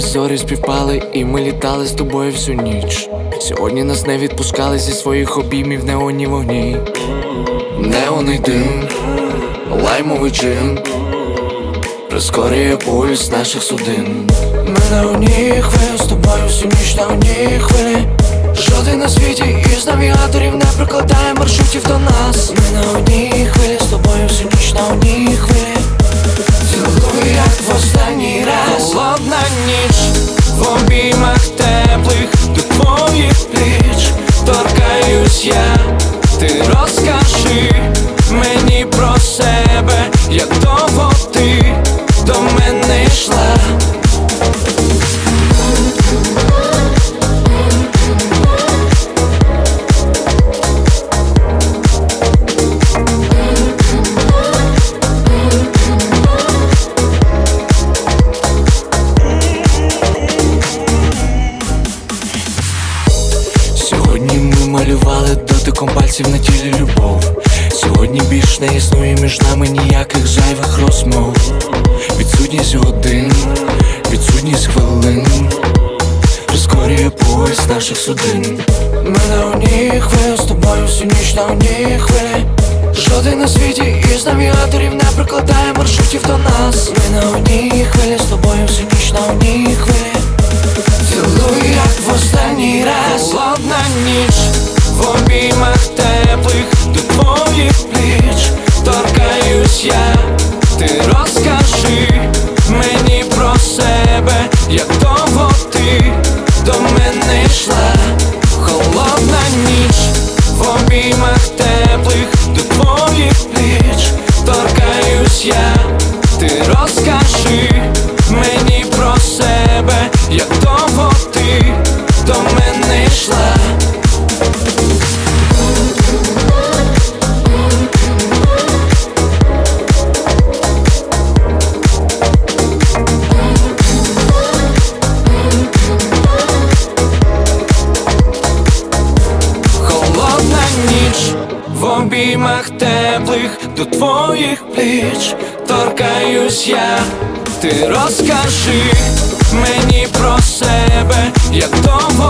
зорі співпали, і ми літали з тобою всю ніч. Сьогодні нас не відпускали зі своїх обіймів неонні вогні. Неонний дим, лаймовий джин прискорює пульс наших судин. Ми на одній хвилі з тобою всю ніч на одній хвилі. Жоден на світі із навігаторів не прикладає маршрутів до нас. Ми на одній хвилі з тобою всю ніч на одній хвилі. Цілую, як в останній раз. Холодна ніч в обіймах теплих до твоїх пліч. Торкаюсь я, ти розкажи мені про себе, як довго ти до мене йшла. Сьогодні ми малювали дотиком пальців на тілі любов. Сьогодні більш не існує між нами ніяких зайвих розмов. Відсутність годин, відсутність хвилин прискорює пульс наших судин. Ми на одній хвилі з тобою всю ніч на одній хвилі. Жоден на світі із навігаторів не прикладає маршрутів до нас. Ми на одній хвилі з тобою всю ніч на одній хвилі. Цілую, як в останній раз. Холодна ніч в обіймах теплих до твоїх пліч. Торкаюсь я, ти розкажи мені про себе, як довго ти до мене йшла. Холодна ніч в обіймах теплих до твоїх пліч. Торкаюсь я, ти розкажи мені про себе, як довго ти до мене йшла. Холодна ніч в обіймах теплих до твоїх пліч. Торкаюсь я, ти розкажи мені про себе, як довго